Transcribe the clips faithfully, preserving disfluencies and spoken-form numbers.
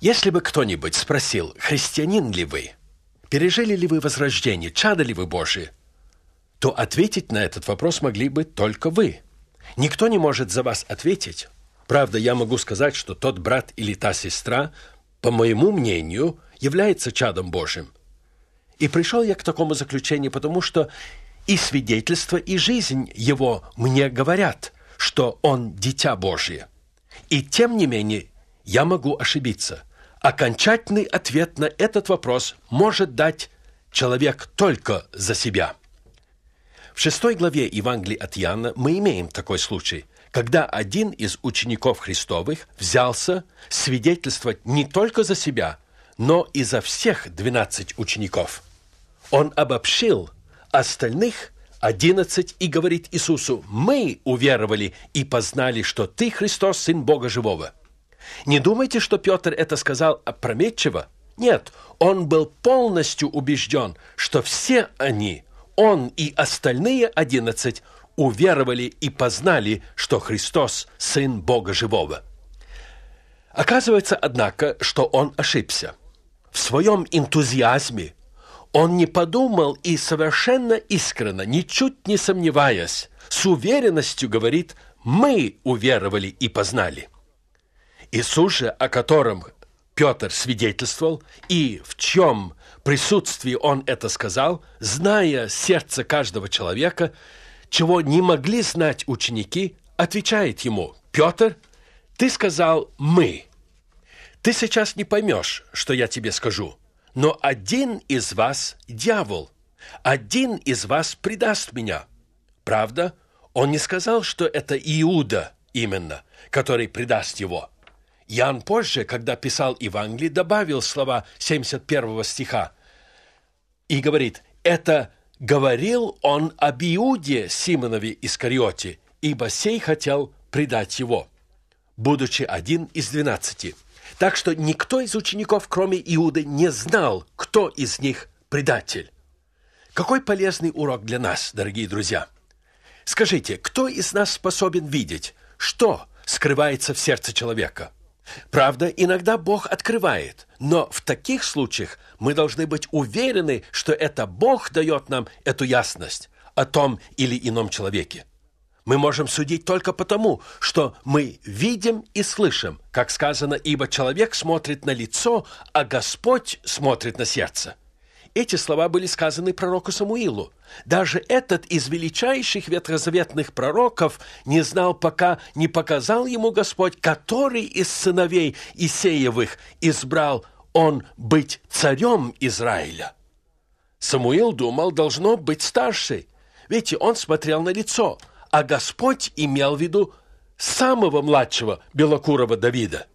Если бы кто-нибудь спросил, христианин ли вы, пережили ли вы возрождение, чадо ли вы Божие, то ответить на этот вопрос могли бы только вы. Никто не может за вас ответить. Правда, я могу сказать, что тот брат или та сестра, по моему мнению, является чадом Божьим. И пришел я к такому заключению, потому что и свидетельство, и жизнь его мне говорят, что он дитя Божие. И тем не менее, я могу ошибиться. Окончательный ответ на этот вопрос может дать человек только за себя. В шестой главе Евангелия от Иоанна мы имеем такой случай, когда один из учеников Христовых взялся свидетельствовать не только за себя, но и за всех двенадцать учеников. Он обобщил остальных одиннадцать и говорит Иисусу: «Мы уверовали и познали, что Ты, Христос, Сын Бога Живого». Не думайте, что Петр это сказал опрометчиво. Нет, он был полностью убежден, что все они, он и остальные одиннадцать, уверовали и познали, что Христос – Сын Бога Живого. Оказывается, однако, что он ошибся. В своем энтузиазме он не подумал и совершенно искренне, ничуть не сомневаясь, с уверенностью говорит: «Мы уверовали и познали». Иисус же, о котором Петр свидетельствовал, и в чем присутствии он это сказал, зная сердце каждого человека, чего не могли знать ученики, отвечает ему: «Петр, ты сказал «мы». Ты сейчас не поймешь, что я тебе скажу, но один из вас – дьявол, один из вас предаст меня». Правда, он не сказал, что это Иуда именно, который предаст его. Иоанн позже, когда писал Евангелие, добавил слова семьдесят первого стиха и говорит: «Это говорил он об Иуде Симонове Искариоте, ибо сей хотел предать его, будучи один из двенадцати». Так что никто из учеников, кроме Иуды, не знал, кто из них предатель. Какой полезный урок для нас, дорогие друзья! Скажите, кто из нас способен видеть, что скрывается в сердце человека? Правда, иногда Бог открывает, но в таких случаях мы должны быть уверены, что это Бог дает нам эту ясность о том или ином человеке. Мы можем судить только потому, что мы видим и слышим, как сказано: «Ибо человек смотрит на лицо, а Господь смотрит на сердце». Эти слова были сказаны пророку Самуилу. Даже этот из величайших ветхозаветных пророков не знал, пока не показал ему Господь, который из сыновей Исеевых избрал он быть царем Израиля. Самуил думал, должно быть старший, ведь он смотрел на лицо, а Господь имел в виду самого младшего белокурого Давида.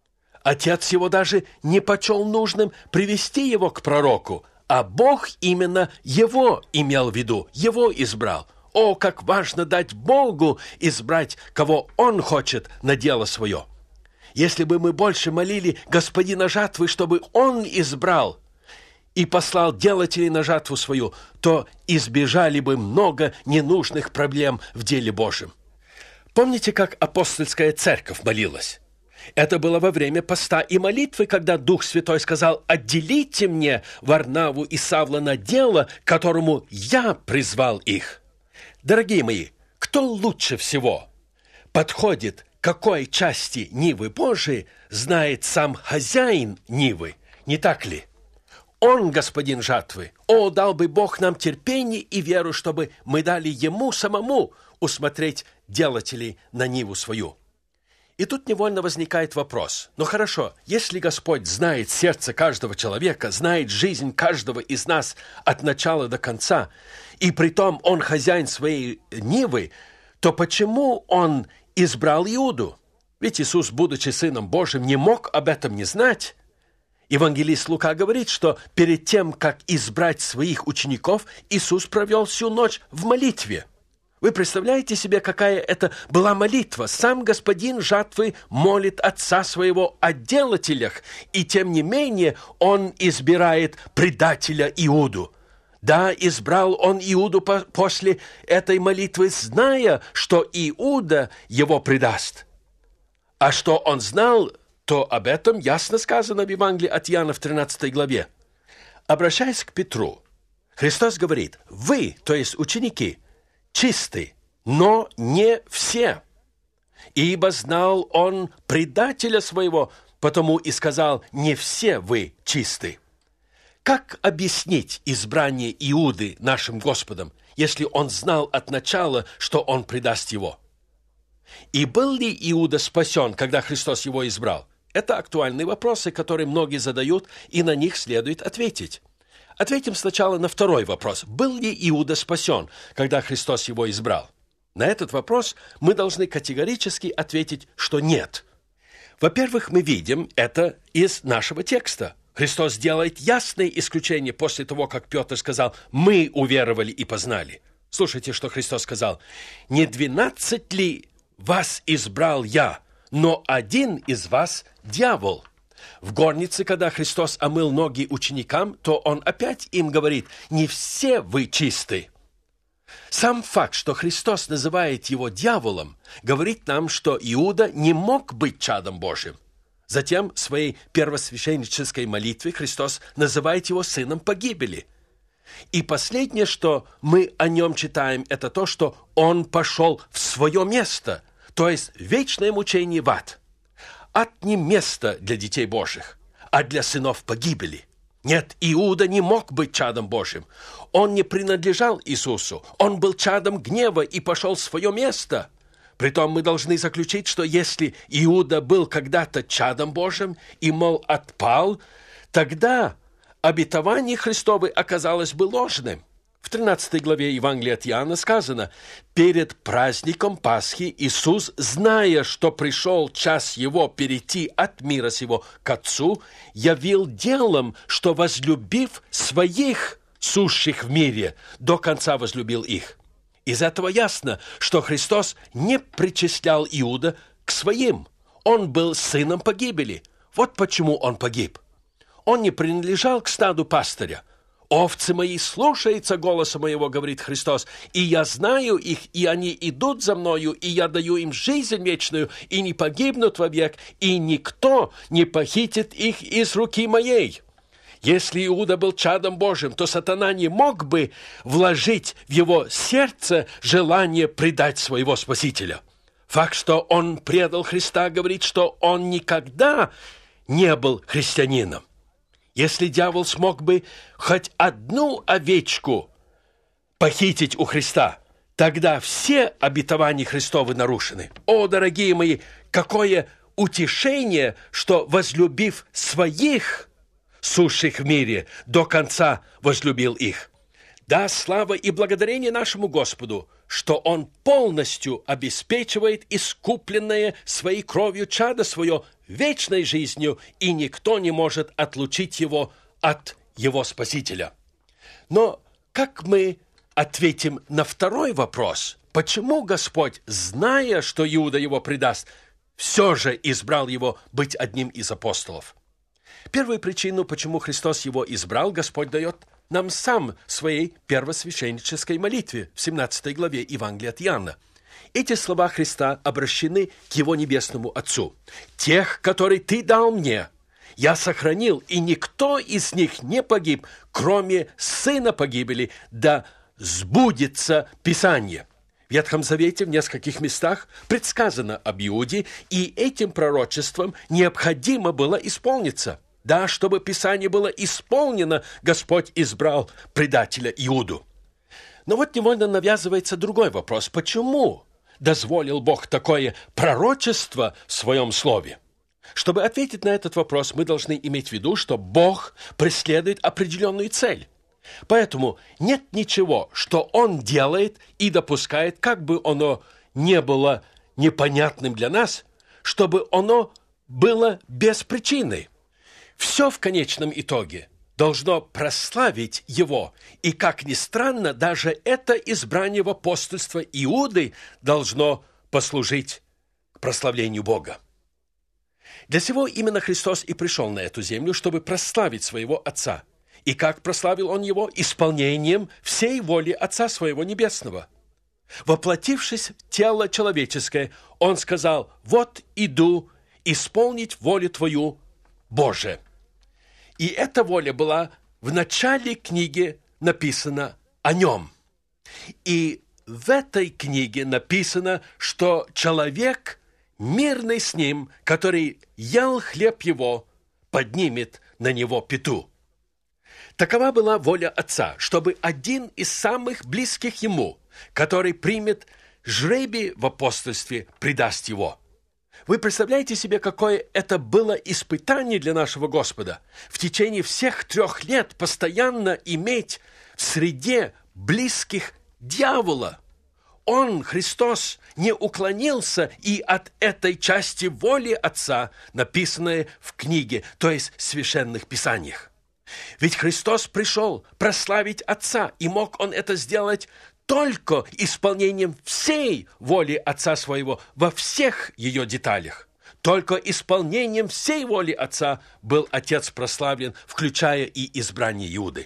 Отец его даже не почел нужным привести его к пророку, а Бог именно его имел в виду, его избрал. О, как важно дать Богу избрать, кого Он хочет на дело свое! Если бы мы больше молили Господина жатвы, чтобы Он избрал и послал делателей на жатву свою, то избежали бы много ненужных проблем в деле Божьем. Помните, как апостольская церковь молилась? Это было во время поста и молитвы, когда Дух Святой сказал: «Отделите мне Варнаву и Савла на дело, которому я призвал их». Дорогие мои, кто лучше всего подходит к какой части Нивы Божией, знает сам хозяин Нивы, не так ли? Он господин жатвы. О, дал бы Бог нам терпение и веру, чтобы мы дали Ему самому усмотреть делателей на Ниву свою. И тут невольно возникает вопрос: ну хорошо, если Господь знает сердце каждого человека, знает жизнь каждого из нас от начала до конца, и притом Он хозяин своей Нивы, то почему Он избрал Иуду? Ведь Иисус, будучи Сыном Божьим, не мог об этом не знать. Евангелист Лука говорит, что перед тем, как избрать своих учеников, Иисус провел всю ночь в молитве. Вы представляете себе, какая это была молитва? Сам господин жатвы молит Отца Своего о делателях, и тем не менее Он избирает предателя Иуду. Да, избрал Он Иуду по- после этой молитвы, зная, что Иуда его предаст. А что Он знал то об этом ясно сказано в Евангелии от Иоанна в тринадцатой главе. Обращаясь к Петру, Христос говорит: «Вы, то есть ученики, чисты, но не все. Ибо знал он предателя своего, потому и сказал: не все вы чисты». Как объяснить избрание Иуды нашим Господом, если он знал от начала, что он предаст его? И был ли Иуда спасен, когда Христос его избрал? Это актуальные вопросы, которые многие задают, и на них следует ответить. Ответим сначала на второй вопрос. Был ли Иуда спасен, когда Христос его избрал? На этот вопрос мы должны категорически ответить, что нет. Во-первых, мы видим это из нашего текста. Христос делает ясное исключение после того, как Петр сказал: «Мы уверовали и познали». Слушайте, что Христос сказал: «Не двенадцать ли вас избрал я, но один из вас – дьявол». В горнице, когда Христос омыл ноги ученикам, то Он опять им говорит: «Не все вы чисты». Сам факт, что Христос называет его дьяволом, говорит нам, что Иуда не мог быть чадом Божьим. Затем в своей первосвященнической молитве Христос называет его сыном погибели. И последнее, что мы о нем читаем, это то, что он пошел в свое место, то есть вечное мучение в ад. Ад не место для детей Божьих, а для сынов погибели. Нет, Иуда не мог быть чадом Божьим. Он не принадлежал Иисусу. Он был чадом гнева и пошел в свое место. Притом мы должны заключить, что если Иуда был когда-то чадом Божьим и, мол, отпал, тогда обетование Христово оказалось бы ложным. В тринадцатой главе Евангелия от Иоанна сказано: «Перед праздником Пасхи Иисус, зная, что пришел час Его перейти от мира сего к Отцу, явил делом, что, возлюбив своих сущих в мире, до конца возлюбил их». Из этого ясно, что Христос не причислял Иуда к своим. Он был сыном погибели. Вот почему он погиб. Он не принадлежал к стаду пастыря. «Овцы мои слушаются голоса моего, — говорит Христос, — и я знаю их, и они идут за мною, и я даю им жизнь вечную, и не погибнут вовек, и никто не похитит их из руки моей». Если Иуда был чадом Божьим, то сатана не мог бы вложить в его сердце желание предать своего Спасителя. Факт, что он предал Христа, говорит, что он никогда не был христианином. Если дьявол смог бы хоть одну овечку похитить у Христа, тогда все обетования Христовы нарушены. О, дорогие мои, какое утешение, что, возлюбив своих сущих в мире, до конца возлюбил их. Да, слава и благодарение нашему Господу, что Он полностью обеспечивает искупленное своей кровью чадо свое вечной жизнью, и никто не может отлучить его от его Спасителя. Но как мы ответим на второй вопрос? Почему Господь, зная, что Иуда его предаст, все же избрал его быть одним из апостолов? Первую причину, почему Христос его избрал, Господь дает нам сам в своей первосвященнической молитве в семнадцатой главе Евангелия от Иоанна. Эти слова Христа обращены к Его Небесному Отцу. «Тех, которые Ты дал мне, я сохранил, и никто из них не погиб, кроме сына погибели, да сбудется Писание». В Ветхом Завете в нескольких местах предсказано об Иуде, и этим пророчеством необходимо было исполниться. Да, чтобы Писание было исполнено, Господь избрал предателя Иуду. Но вот невольно навязывается другой вопрос. Почему дозволил Бог такое пророчество в Своем Слове? Чтобы ответить на этот вопрос, мы должны иметь в виду, что Бог преследует определенную цель. Поэтому нет ничего, что Он делает и допускает, как бы оно не было непонятным для нас, чтобы оно было без причины. Все в конечном итоге должно прославить Его, и, как ни странно, даже это избрание в апостольство Иуды должно послужить к прославлению Бога. Для сего именно Христос и пришел на эту землю, чтобы прославить своего Отца. И как прославил Он Его? Исполнением всей воли Отца Своего Небесного. Воплотившись в тело человеческое, Он сказал: «Вот иду, исполнить волю Твою, Боже». И эта воля была в начале книги написана о нем. И в этой книге написано, что человек, мирный с ним, который ел хлеб его, поднимет на него пяту. Такова была воля Отца, чтобы один из самых близких ему, который примет жребий в апостольстве, предаст его. Вы представляете себе, какое это было испытание для нашего Господа? В течение всех трех лет постоянно иметь в среде близких дьявола. Он, Христос, не уклонился и от этой части воли Отца, написанной в книге, то есть в священных писаниях. Ведь Христос пришел прославить Отца, и мог Он это сделать только исполнением всей воли Отца Своего во всех ее деталях. Только исполнением всей воли Отца был Отец прославлен, включая и избрание Иуды.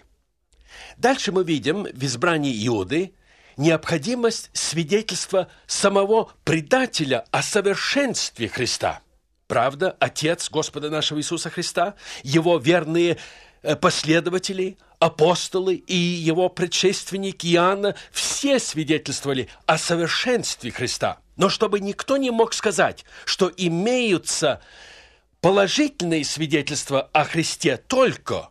Дальше мы видим в избрании Иуды необходимость свидетельства самого предателя о совершенстве Христа. Правда, Отец Господа нашего Иисуса Христа, Его верные последователи, апостолы и его предшественник Иоанна все свидетельствовали о совершенстве Христа. Но чтобы никто не мог сказать, что имеются положительные свидетельства о Христе только,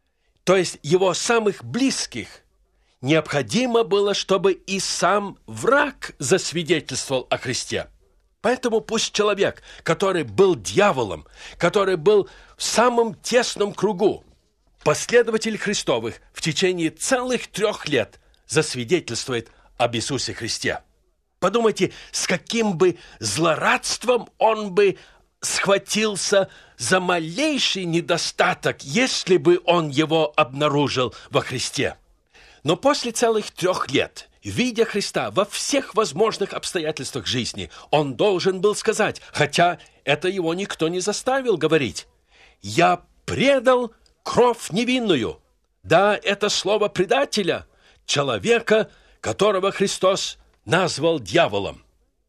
то есть его самых близких, необходимо было, чтобы и сам враг засвидетельствовал о Христе. Поэтому пусть человек, который был дьяволом, который был в самом тесном кругу, последователь Христовых в течение целых трех лет засвидетельствует об Иисусе Христе. Подумайте, с каким бы злорадством он бы схватился за малейший недостаток, если бы он его обнаружил во Христе. Но после целых трех лет, видя Христа во всех возможных обстоятельствах жизни, он должен был сказать, хотя это его никто не заставил говорить: «Я предал кровь невинную». Да, это слово предателя, человека, которого Христос назвал дьяволом.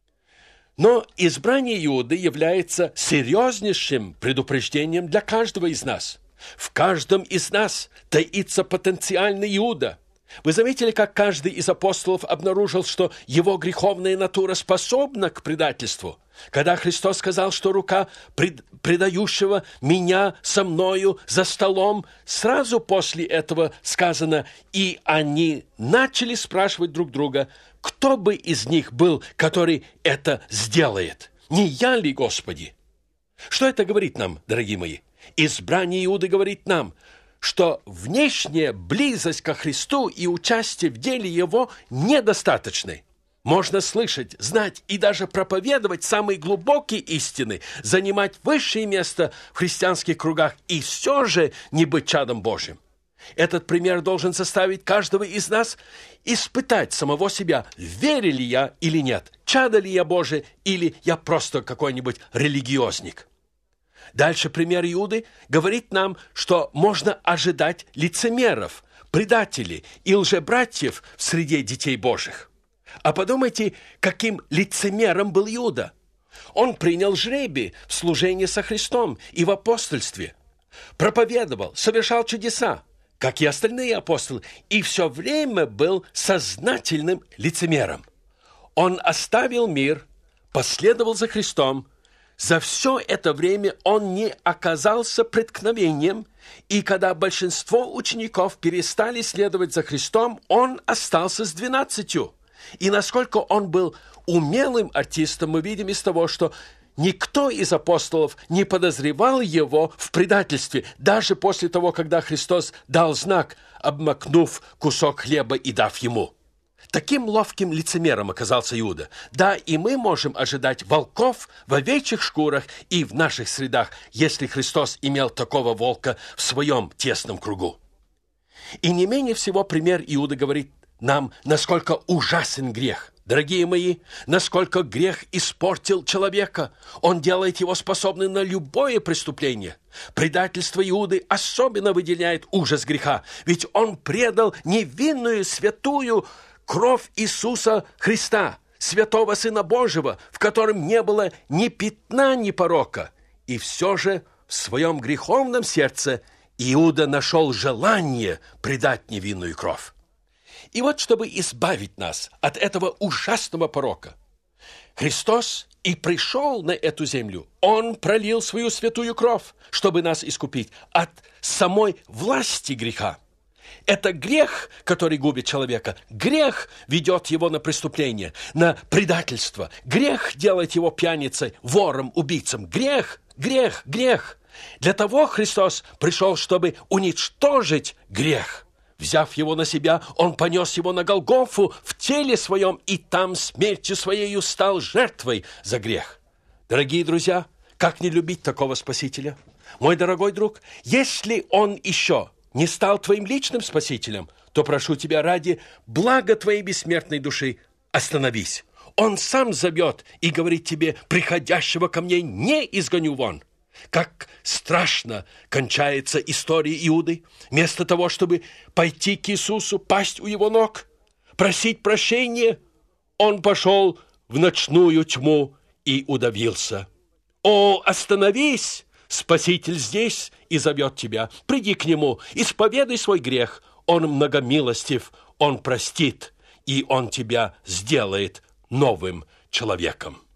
Но избрание Иуды является серьезнейшим предупреждением для каждого из нас. В каждом из нас таится потенциальный Иуда. Вы заметили, как каждый из апостолов обнаружил, что его греховная натура способна к предательству? Когда Христос сказал, что рука пред, предающего меня со мною за столом, сразу после этого сказано, и они начали спрашивать друг друга, кто бы из них был, который это сделает? Не я ли, Господи? Что это говорит нам, дорогие мои? Избрание Иуды говорит нам, что внешняя близость ко Христу и участие в деле Его недостаточны. Можно слышать, знать и даже проповедовать самые глубокие истины, занимать высшее место в христианских кругах и все же не быть чадом Божьим. Этот пример должен заставить каждого из нас испытать самого себя, верю ли я или нет, чадо ли я Божие или я просто какой-нибудь религиозник. Дальше пример Иуды говорит нам, что можно ожидать лицемеров, предателей и лжебратьев в среде детей Божьих. А подумайте, каким лицемером был Иуда. Он принял жребий в служении со Христом и в апостольстве, проповедовал, совершал чудеса, как и остальные апостолы, и все время был сознательным лицемером. Он оставил мир, последовал за Христом. За все это время он не оказался преткновением, и когда большинство учеников перестали следовать за Христом, он остался с двенадцатью. И насколько он был умелым артистом, мы видим из того, что никто из апостолов не подозревал его в предательстве, даже после того, когда Христос дал знак, обмакнув кусок хлеба и дав ему. Таким ловким лицемером оказался Иуда. Да, и мы можем ожидать волков в овечьих шкурах и в наших средах, если Христос имел такого волка в своем тесном кругу. И не менее всего пример Иуды говорит нам, насколько ужасен грех. Дорогие мои, насколько грех испортил человека. Он делает его способным на любое преступление. Предательство Иуды особенно выделяет ужас греха, ведь он предал невинную, святую кровь Иисуса Христа, святого Сына Божьего, в котором не было ни пятна, ни порока. И все же в своем греховном сердце Иуда нашел желание предать невинную кровь. И вот, чтобы избавить нас от этого ужасного порока, Христос и пришел на эту землю. Он пролил свою святую кровь, чтобы нас искупить от самой власти греха. Это грех, который губит человека. Грех ведет его на преступление, на предательство. Грех делает его пьяницей, вором, убийцем. Грех, грех, грех. Для того Христос пришел, чтобы уничтожить грех. Взяв его на себя, он понес его на Голгофу в теле своем, и там смертью своею стал жертвой за грех. Дорогие друзья, как не любить такого Спасителя? Мой дорогой друг, если он еще не стал твоим личным Спасителем, то прошу тебя ради блага твоей бессмертной души, остановись. Он сам зовет и говорит тебе: приходящего ко мне не изгоню вон. Как страшно кончается история Иуды. Вместо того, чтобы пойти к Иисусу, пасть у его ног, просить прощения, он пошел в ночную тьму и удавился. О, остановись! Спаситель здесь и зовет тебя. Приди к нему, исповедай свой грех. Он многомилостив, он простит, и он тебя сделает новым человеком.